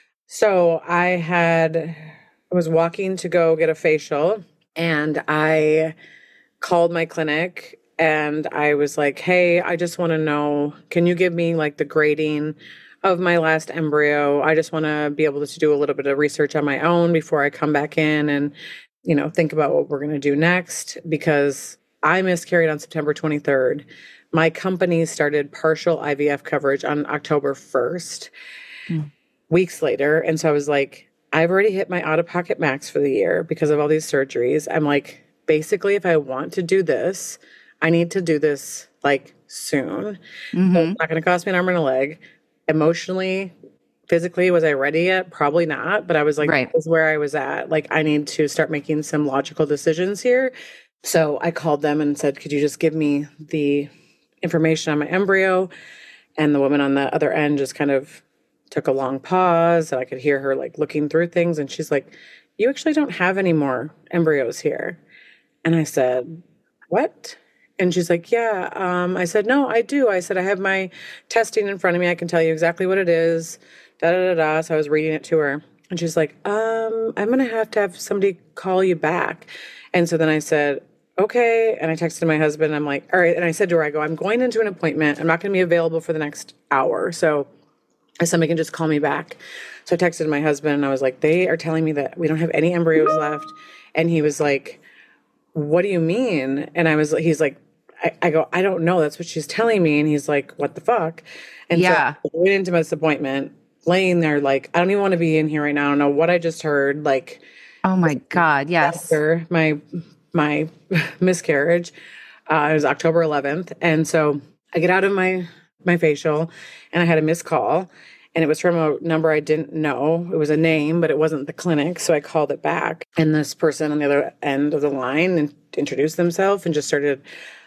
So I had, I was walking to go get a facial and I called my clinic and I was like, hey, I just want to know, can you give me like the grading of my last embryo? I just want to be able to do a little bit of research on my own before I come back in and, you know, think about what we're going to do next because I miscarried on September twenty-third. My company started partial I V F coverage on October first, mm. weeks later. And so I was like, I've already hit my out-of-pocket max for the year because of all these surgeries. I'm like, basically, if I want to do this, I need to do this like soon. Mm-hmm. So it's not going to cost me an arm and a leg. Emotionally, physically, was I ready yet? Probably not. But I was like, Right. this is where I was at. Like, I need to start making some logical decisions here. So I called them and said, could you just give me the information on my embryo? And the woman on the other end just kind of took a long pause. And I could hear her like looking through things. And she's like, you actually don't have any more embryos here. And I said, what? And she's like, yeah. Um, I said, no, I do. I said, I have my testing in front of me. I can tell you exactly what it is. Da, da, da, da. So I was reading it to her. And she's like, um, I'm going to have to have somebody call you back. And so then I said, okay. And I texted my husband. I'm like, all right. And I said to her, I go, I'm going into an appointment. I'm not going to be available for the next hour. So I said, somebody can just call me back. So I texted my husband and I was like, they are telling me that we don't have any embryos left. And he was like, what do you mean? And I was, he's like, I, I go, I don't know. That's what she's telling me. And he's like, what the fuck? And Yeah. so I went into this appointment, laying there like, I don't even want to be in here right now. I don't know what I just heard. Like, Oh my God. Yes. after my, my miscarriage, uh, it was October eleventh. And so I get out of my, my facial and I had a missed call and it was from a number I didn't know. It was a name, but it wasn't the clinic. So I called it back. And this person on the other end of the line introduced themselves and just started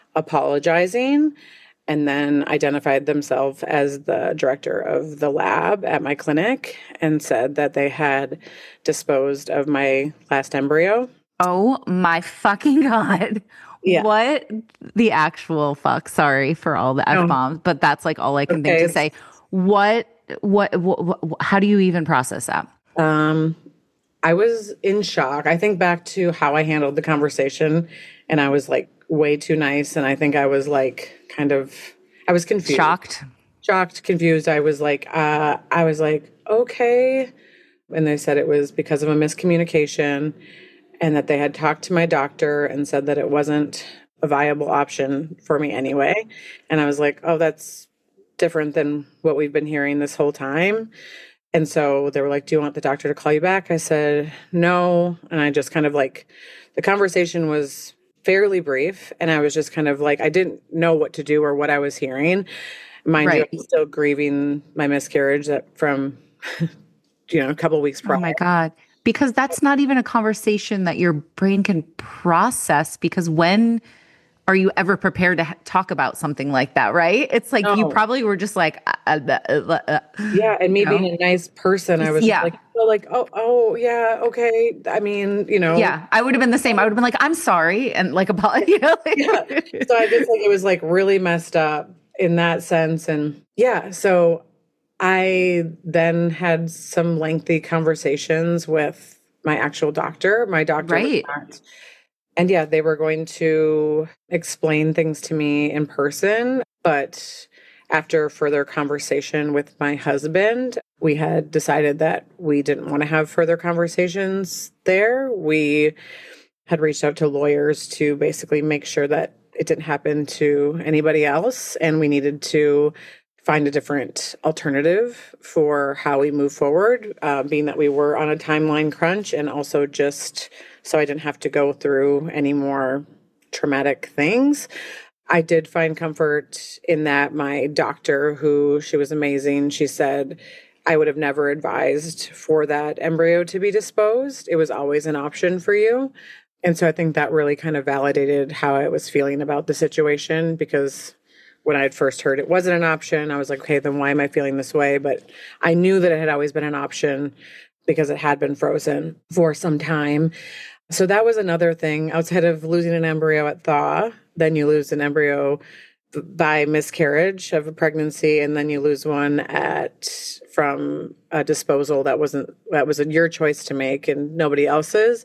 apologizing and then identified themselves as the director of the lab at my clinic and said that they had disposed of my last embryo. Oh my fucking God. Yeah. What the actual fuck? Sorry for all the Oh. F-bombs, but that's like all I can Okay. think to say. What, what, what, what, how do you even process that? Um, I was in shock. I think back to how I handled the conversation and I was like way too nice. And I think I was like kind of, I was confused. Shocked? Shocked, confused. I was like, uh, I was like, okay. And they said it was because of a miscommunication and that they had talked to my doctor and said that it wasn't a viable option for me anyway. And I was like, oh, that's different than what we've been hearing this whole time. And so they were like, do you want the doctor to call you back? I said, no. And I just kind of like, the conversation was fairly brief. And I was just kind of like, I didn't know what to do or what I was hearing. Mind right. you, I'm still grieving my miscarriage that from, you know, a couple of weeks prior. Oh my God. Because that's not even a conversation that your brain can process, because when are you ever prepared to ha- talk about something like that, right? It's like, no. you probably were just like, uh, uh, uh, uh, yeah. And me being know? a nice person, I was yeah. just like, oh, like, oh, oh, yeah, okay. I mean, you know. Yeah, I would have been the same. I would have been like, I'm sorry. And like, apologize. You know? yeah. So I just like, it was like really messed up in that sense. And yeah, so I then had some lengthy conversations with my actual doctor. My doctor right. was not. And yeah, they were going to explain things to me in person. But after further conversation with my husband, we had decided that we didn't want to have further conversations there. We had reached out to lawyers to basically make sure that it didn't happen to anybody else. And we needed to find a different alternative for how we move forward, uh, being that we were on a timeline crunch, and also just so I didn't have to go through any more traumatic things. I did find comfort in that my doctor, who she was amazing, she said, I would have never advised for that embryo to be disposed. It was always an option for you. And so I think that really kind of validated how I was feeling about the situation, because when I had first heard it wasn't an option, I was like, okay, then why am I feeling this way? But I knew that it had always been an option because it had been frozen for some time. So that was another thing outside of losing an embryo at thaw. Then you lose an embryo by miscarriage of a pregnancy, and then you lose one at from a disposal that wasn't that was your choice to make and nobody else's.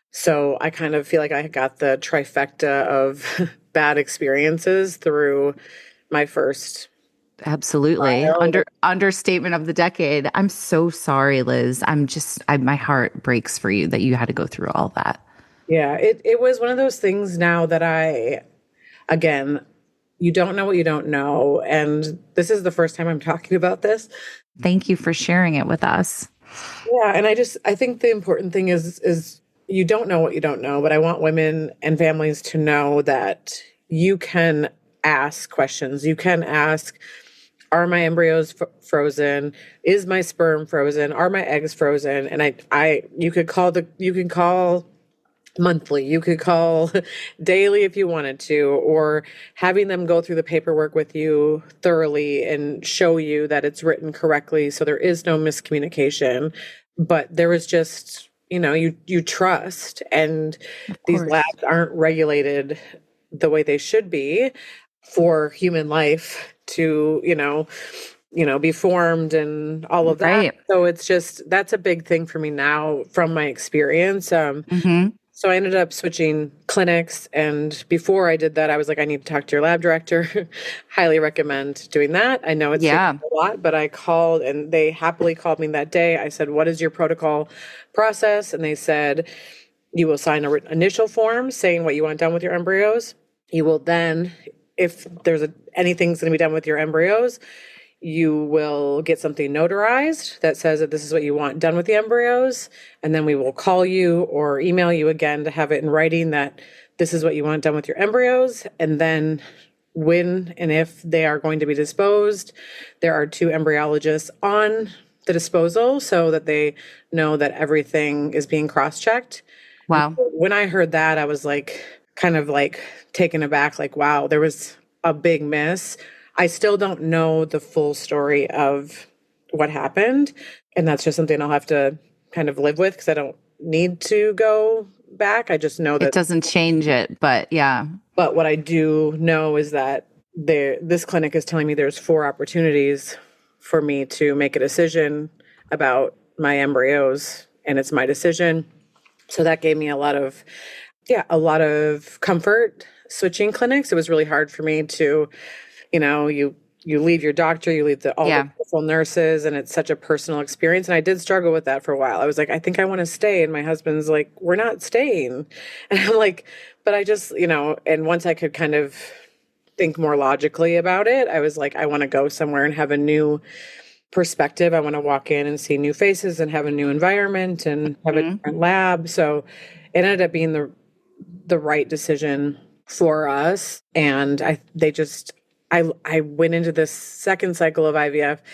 So I kind of feel like I got the trifecta of bad experiences through my first. Absolutely. Trial. Under understatement of the decade. I'm so sorry, Liz. I'm just, I, my heart breaks for you that you had to go through all that. Yeah, it, it was one of those things now that I, again, you don't know what you don't know. And this is the first time I'm talking about this. Thank you for sharing it with us. Yeah. And I just, I think the important thing is, is you don't know what you don't know, but I want women and families to know that you can ask questions. You can ask, are my embryos f- frozen? Is my sperm frozen? Are my eggs frozen? And I, I, you could call the, you can call monthly, you could call daily if you wanted to, or having them go through the paperwork with you thoroughly and show you that it's written correctly. So there is no miscommunication, but there was just, you know, you, you trust, and these labs aren't regulated the way they should be for human life to, you know, you know, be formed and all of that. Right. So it's just, that's a big thing for me now from my experience. Um, mm-hmm. So I ended up switching clinics. And before I did that, I was like, I need to talk to your lab director. Highly recommend doing that. I know it's yeah. a lot, but I called and they happily called me that day. I said, what is your protocol process? And they said, you will sign an initial form saying what you want done with your embryos. You will then, if there's a, anything's going to be done with your embryos, you will get something notarized that says that this is what you want done with the embryos. And then we will call you or email you again to have it in writing that this is what you want done with your embryos. And then when and if they are going to be disposed, there are two embryologists on the disposal so that they know that everything is being cross-checked. Wow. So when I heard that, I was like, kind of like taken aback, like, wow, there was a big miss. I still don't know the full story of what happened. And that's just something I'll have to kind of live with because I don't need to go back. I just know that it doesn't change it, but yeah. But what I do know is that there, this clinic is telling me there's four opportunities for me to make a decision about my embryos, and it's my decision. So that gave me a lot of, yeah, a lot of comfort switching clinics. It was really hard for me to, you know, you you leave your doctor, you leave the, all Yeah. the beautiful nurses, and it's such a personal experience. And I did struggle with that for a while. I was like, I think I want to stay. And my husband's like, we're not staying. And I'm like, but I just, you know, and once I could kind of think more logically about it, I was like, I want to go somewhere and have a new perspective. I want to walk in and see new faces and have a new environment and have Mm-hmm. a different lab. So it ended up being the the right decision for us. And I they just I I went into this second cycle of I V F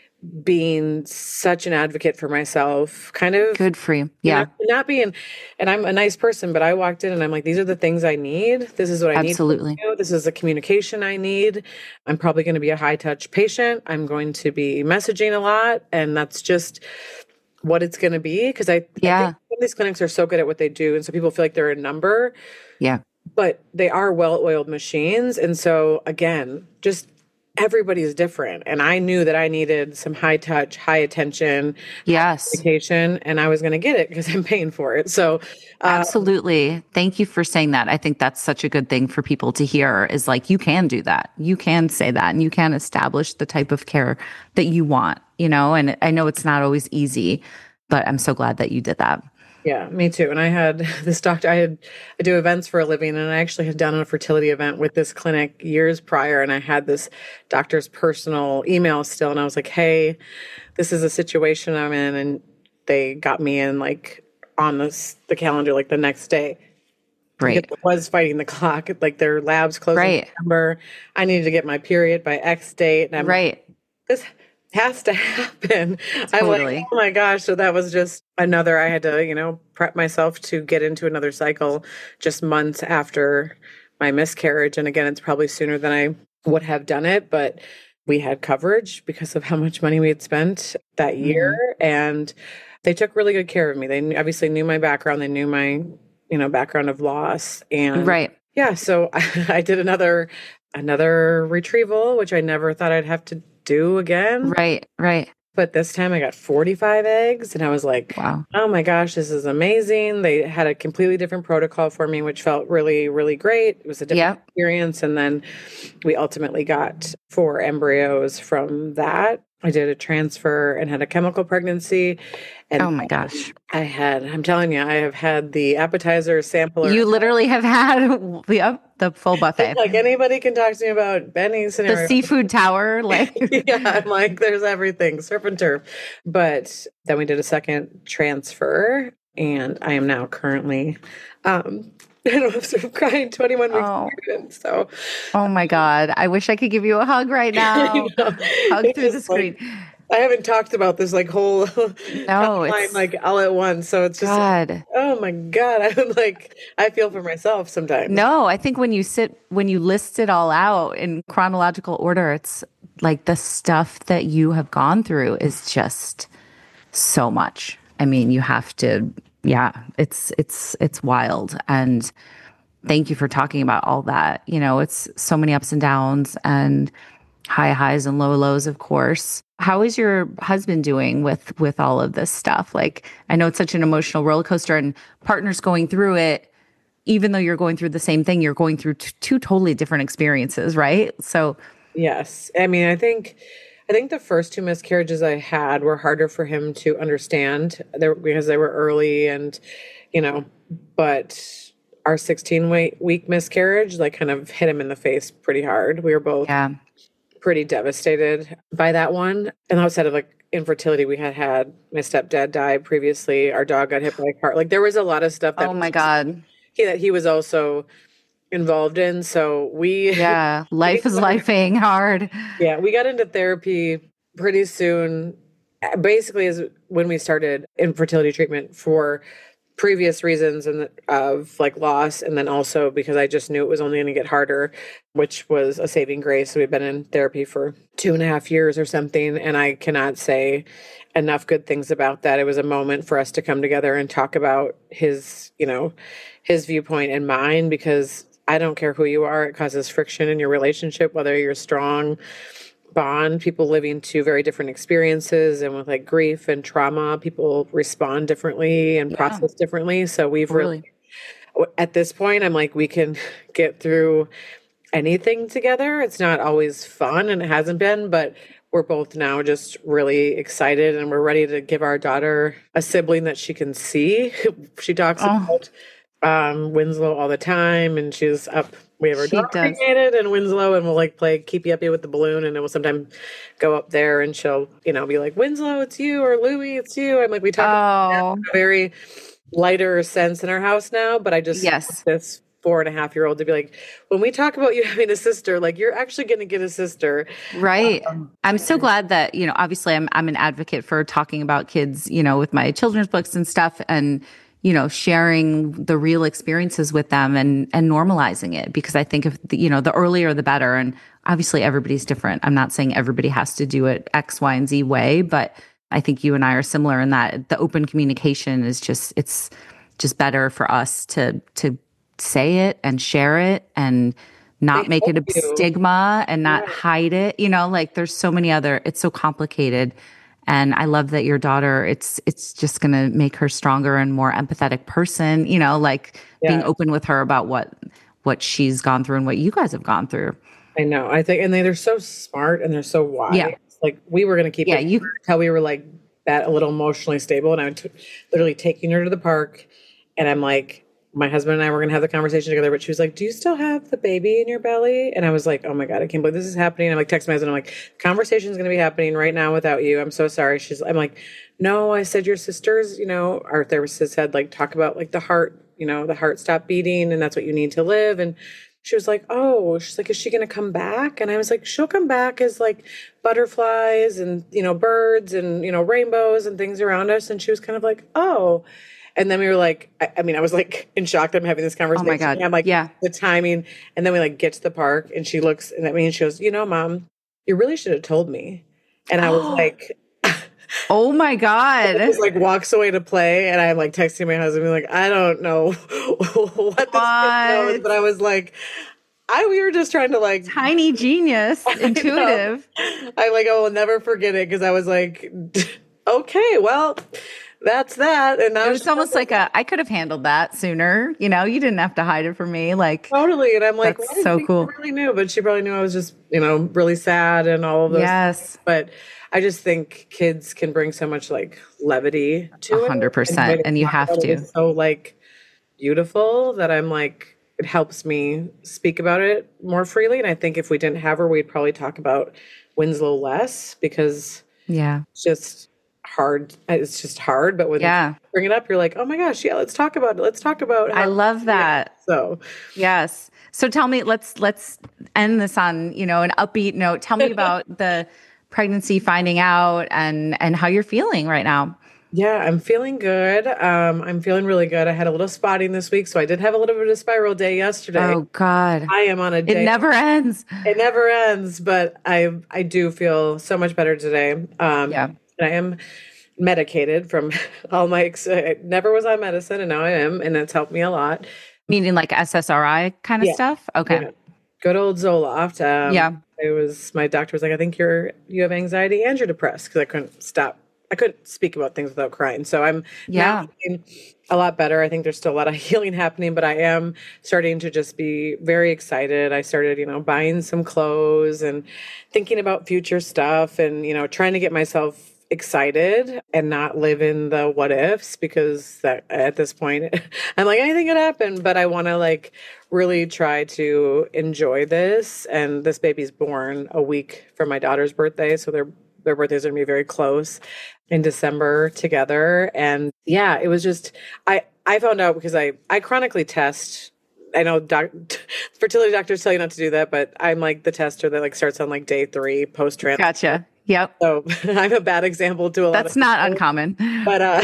being such an advocate for myself, kind of Good for you. you Yeah, know, not being, and I'm a nice person, but I walked in and I'm like, these are the things I need. This is what I absolutely. need. From you. This is the communication I need. I'm probably going to be a high touch patient. I'm going to be messaging a lot. And that's just what it's going to be. Cause I, Yeah. I think some of these clinics are so good at what they do. And so people feel like they're a number, Yeah. but they are well-oiled machines. And so again, just everybody is different. And I knew that I needed some high touch, high attention, Yes. communication, and I was going to get it because I'm paying for it. So, uh, Absolutely. Thank you for saying that. I think that's such a good thing for people to hear is like, you can do that. You can say that and you can establish the type of care that you want, you know, and I know it's not always easy, but I'm so glad that you did that. yeah, me too. And I had this doctor, I had, I do events for a living, and I actually had done a fertility event with this clinic years prior. And I had this doctor's personal email still. And I was like, hey, this is a situation I'm in. And they got me in like on this, the calendar, like the next day. Right. Because it was fighting the clock. Like their labs closed Right. in December. I needed to get my period by X date. And I'm Right. this has to happen. I'm Totally. like, oh my gosh. So that was just another, I had to, you know, prep myself to get into another cycle just months after my miscarriage. And again, it's probably sooner than I would have done it, but we had coverage because of how much money we had spent that year. Mm-hmm. And they took really good care of me. They obviously knew my background. They knew my, you know, background of loss. And Right. yeah, so I, I did another, another retrieval, which I never thought I'd have to do again. Right. Right. But this time I got forty-five eggs, and I was like, Wow. oh my gosh, this is amazing. They had a completely different protocol for me, which felt really, really great. It was a different Yep. experience. And then we ultimately got four embryos from that. I did a transfer and had a chemical pregnancy. And Oh my gosh. I had, I'm telling you, I have had the appetizer sampler. You literally have had yep, the full buffet. Like anybody can talk to me about Benny's scenario. The seafood tower, like Yeah, I'm like, there's everything, surf and turf. But then we did a second transfer, and I am now currently, um, I don't know, sort of crying twenty-one weeks Oh. pregnant. So, oh my God. I wish I could give you a hug right now. you know, Hug it's through the just like- screen. I haven't talked about this like whole No, line it's like all at once. So it's just, God. oh my God. I'm like, I feel for myself sometimes. No, I think when you sit, when you list it all out in chronological order, it's like the stuff that you have gone through is just so much. I mean, you have to, yeah, it's, it's, it's wild. And thank you for talking about all that. You know, it's so many ups and downs and high highs and low lows, of course. How is your husband doing with, with all of this stuff? Like, I know it's such an emotional roller coaster and partners going through it. Even though you're going through the same thing, you're going through t- two totally different experiences, right? So, Yes. I mean, I think I think the first two miscarriages I had were harder for him to understand there because they were early and, you know, but our sixteen week miscarriage like kind of hit him in the face pretty hard. We were both yeah, pretty devastated by that one. And outside of like infertility, we had had my stepdad die previously. Our dog got hit by a car. Like there was a lot of stuff that oh my God. he, that he was also involved in. So we, Yeah, life is lifing hard. yeah, we got into therapy pretty soon. Basically, is when we started infertility treatment for previous reasons and of like loss, and then also because I just knew it was only going to get harder, which was a saving grace. So we've been in therapy for two and a half years or something, and I cannot say enough good things about that. It was a moment for us to come together and talk about his, you know, his viewpoint and mine, because I don't care who you are, it causes friction in your relationship, whether you're strong bond, people living two very different experiences, and with like grief and trauma, people respond differently and process differently. So we've really, Really. at this point, I'm like, we can get through anything together. It's not always fun, and it hasn't been, but we're both now just really excited, and we're ready to give our daughter a sibling that she can see. She talks Oh. about um, Winslow all the time, and she's up. We have our She dog does. cremated in Winslow, and we'll like play keep you uppy with the balloon, and then we'll sometimes go up there, and she'll, you know, be like, Winslow, it's you, or Louie, it's you. I'm like, we talk about Oh, in a very lighter sense in our house now, but I just yes. want this four and a half year old to be like, when we talk about you having a sister, like you're actually going to get a sister. Right. Um, I'm so glad that, you know, obviously I'm I'm an advocate for talking about kids, you know, with my children's books and stuff, and, you know, sharing the real experiences with them and and normalizing it, because I think if the, you know, the earlier the better. And obviously everybody's different. I'm not saying everybody has to do it X, Y, and Z way, but I think you and I are similar in that the open communication is just, it's just better for us to to say it and share it and not They make it a help you. stigma and not Right. hide it. You know, like there's so many other, it's so complicated. And I love that your daughter, it's it's just going to make her stronger and more empathetic person, you know, like being Yeah. open with her about what what she's gone through and what you guys have gone through. I know. I think, and they, they're so smart and they're so wise. Yeah. Like we were going to keep Yeah, it you- until we were like that, a little emotionally stable. And I was literally taking her to the park, and I'm like, my husband and I were going to have the conversation together, but she was like, do you still have the baby in your belly? And I was like, oh my God, I can't believe this is happening. I'm like, text my husband. I'm like, conversation's going to be happening right now without you. I'm so sorry. She's, I'm like, no, I said your sisters, you know, our therapist said, like, talk about like the heart, you know, the heart stopped beating and that's what you need to live. And she was like, oh, she's like, is she going to come back? And I was like, she'll come back as like butterflies and, you know, birds and, you know, rainbows and things around us. And she was kind of like, oh. And then we were like, I, I mean, I was like in shock that I'm having this conversation. Oh my God. And I'm like, Yeah. the timing. And then we like get to the park and she looks, and I mean, she goes, you know, Mom, you really should have told me. And I was like, Oh my God. just like walks away to play, and I'm like texting my husband, being like, I don't know what this kid knows, What? but I was like, I we were just trying to like, Tiny genius, intuitive. I like, I will never forget it because I was like, okay, well, that's that, and now It was almost like a, I could have handled that sooner. You know, you didn't have to hide it from me. Like, totally, and I'm like, That's well, I didn't so think cool. she really knew, but she probably knew I was just, you know, really sad and all of those. yes, But I just think kids can bring so much like levity to A it. hundred percent, the way they and you talk have about it to. is so like beautiful that I'm like, it helps me speak about it more freely. And I think if we didn't have her, we'd probably talk about Winslow less, because yeah, it's just hard. It's just hard. But when Yeah. you bring it up, you're like, oh my gosh, yeah, let's talk about it. Let's talk about I how- love that. So Yes. So tell me, let's let's end this on, you know, an upbeat note. Tell me about the pregnancy, finding out, and and how you're feeling right now. yeah, I'm feeling good. Um, I'm feeling really good. I had a little spotting this week, so I did have a little bit of a spiral day yesterday. Oh God, I am on a day. it never ends. It never ends, but I I do feel so much better today. Um, Yeah. and I am medicated from all my. ex- I never was on medicine, and now I am, and it's helped me a lot. Meaning like S S R I kind of Yeah. stuff. Okay. Yeah. Good old Zoloft. Um, Yeah. It was, my doctor was like, I think you're, you have anxiety and you're depressed, because I couldn't stop. I couldn't speak about things without crying. So I'm Yeah. now feeling a lot better. I think there's still a lot of healing happening, but I am starting to just be very excited. I started, you know, buying some clothes and thinking about future stuff, and, you know, trying to get myself excited and not live in the what ifs, because that at this point I'm like, anything could happen, but I want to like really try to enjoy this. And this baby's born a week from my daughter's birthday, so their their birthdays are gonna be very close in December together. And yeah, it was just, I I found out because I I chronically test. I know doc, fertility doctors tell you not to do that, but I'm like the tester that like starts on like day three post trans. Gotcha. Yep. So I'm a bad example to a lot That's of not people. uncommon. But uh,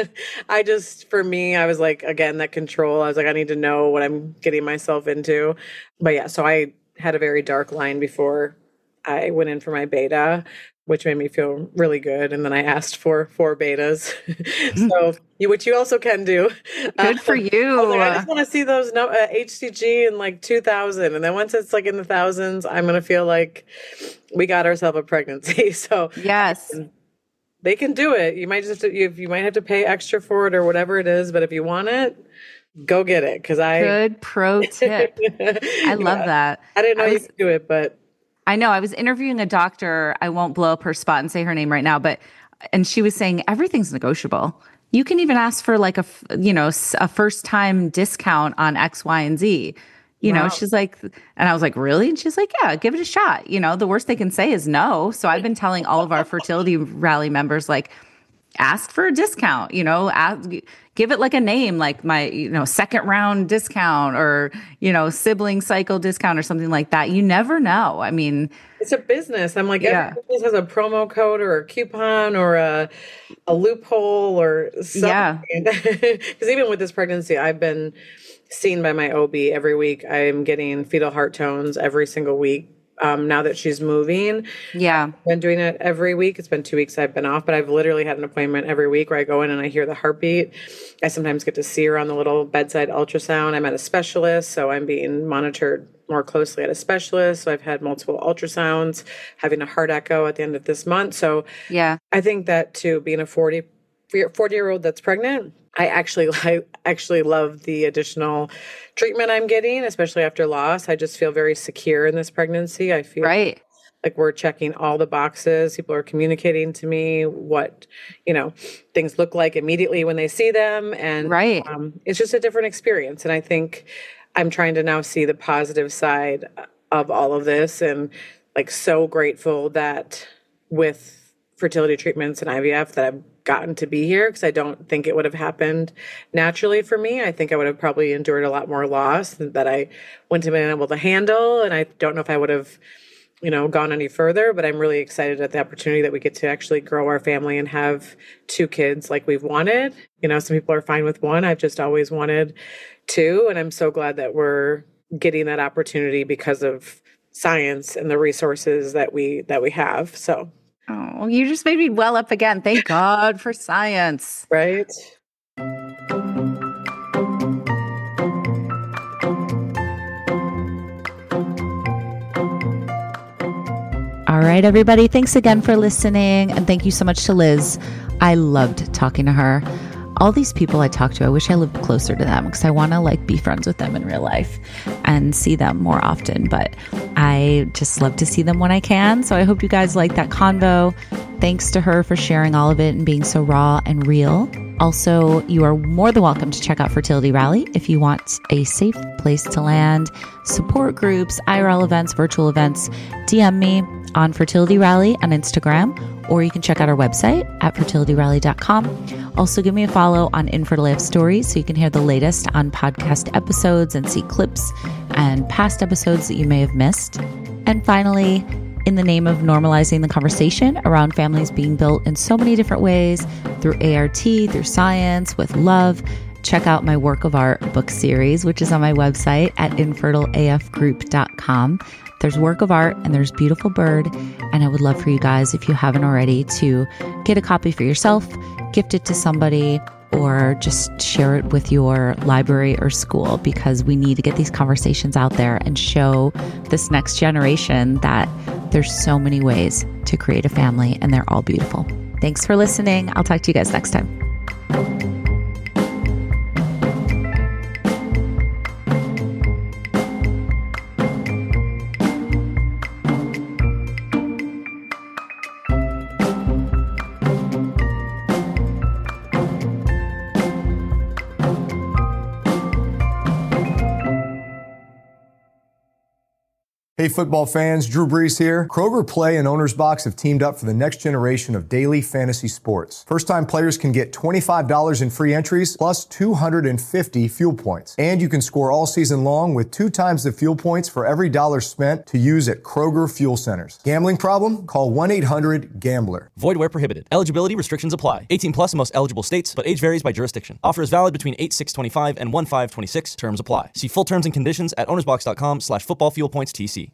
I just, for me, I was like, again, that control. I was like, I need to know what I'm getting myself into. But yeah, so I had a very dark line before I went in for my beta, which made me feel really good. And then I asked for four betas. So, you, which you also can do. Good for I was you. like, I just want to see those no, uh, H C G in like two thousand. And then once it's like in the thousands, I'm going to feel like we got ourselves a pregnancy. So Yes. they can do it. You might just, you, you might have to pay extra for it or whatever it is. But if you want it, go get it. Cause I, Good pro tip. I love yeah, that. I didn't know I you was, could do it, but I know I was interviewing a doctor. I won't blow up her spot and say her name right now, but, and she was saying everything's negotiable. You can even ask for like a, you know, a first time discount on X, Y, and Z. You know, wow. she's like, and I was like, really? And she's like, yeah, give it a shot. You know, the worst they can say is no. So I've been telling all of our fertility rally members, like, ask for a discount, you know, ask, give it like a name, like my, you know, second round discount or, you know, sibling cycle discount or something like that. You never know. I mean, it's a business. I'm like, yeah. every business has a promo code or a coupon or a, a loophole or something. Yeah. Because even with this pregnancy, I've been seen by my O B every week. I'm getting fetal heart tones every single week. Um, now that she's moving, Yeah. I've been doing it every week. It's been two weeks I've been off, but I've literally had an appointment every week where I go in and I hear the heartbeat. I sometimes get to see her on the little bedside ultrasound. I'm at a specialist, so I'm being monitored more closely at a specialist. So I've had multiple ultrasounds, having a heart echo at the end of this month. So Yeah. I think that too, being a forty, forty year old that's pregnant, I actually I actually love the additional treatment I'm getting, especially after loss. I just feel very secure in this pregnancy. I feel Right. like we're checking all the boxes. People are communicating to me what, you know, things look like immediately when they see them. And Right. um, it's just a different experience. And I think I'm trying to now see the positive side of all of this, and like so grateful that with fertility treatments and I V F that I've gotten to be here, because I don't think it would have happened naturally for me. I think I would have probably endured a lot more loss that I wouldn't have been able to handle. And I don't know if I would have, you know, gone any further, but I'm really excited at the opportunity that we get to actually grow our family and have two kids like we've wanted. You know, some people are fine with one. I've just always wanted two. And I'm so glad that we're getting that opportunity because of science and the resources that we, that we have. So. Oh, you just made me well up again. Thank God for science. Right. All right, everybody. Thanks again for listening. And thank you so much to Liz. I loved talking to her. All these people I talk to, I wish I lived closer to them because I want to like be friends with them in real life and see them more often. But I just love to see them when I can. So I hope you guys like that convo. Thanks to her for sharing all of it and being so raw and real. Also, you are more than welcome to check out Fertility Rally if you want a safe place to land, support groups, I R L events, virtual events. D M me on Fertility Rally on Instagram, or you can check out our website at fertility rally dot com. Also, give me a follow on Infertile A F Stories so you can hear the latest on podcast episodes and see clips and past episodes that you may have missed. And finally, in the name of normalizing the conversation around families being built in so many different ways, through A R T, through science, with love, check out my Work of Art book series, which is on my website at infertile A F group dot com. There's Work of Art and there's Beautiful Bird. And I would love for you guys, if you haven't already, to get a copy for yourself, gift it to somebody, or just share it with your library or school, because we need to get these conversations out there and show this next generation that there's so many ways to create a family and they're all beautiful. Thanks for listening. I'll talk to you guys next time. Hey football fans, Drew Brees here. Kroger Play and Owner's Box have teamed up for the next generation of daily fantasy sports. First-time players can get twenty-five dollars in free entries plus two hundred fifty fuel points. And you can score all season long with two times the fuel points for every dollar spent to use at Kroger Fuel Centers. Gambling problem? Call one eight hundred gambler. Void where prohibited. Eligibility restrictions apply. eighteen plus in most eligible states, but age varies by jurisdiction. Offer is valid between eight six twenty-five and one five twenty-six. Terms apply. See full terms and conditions at ownersbox dot com slash football fuel points T C.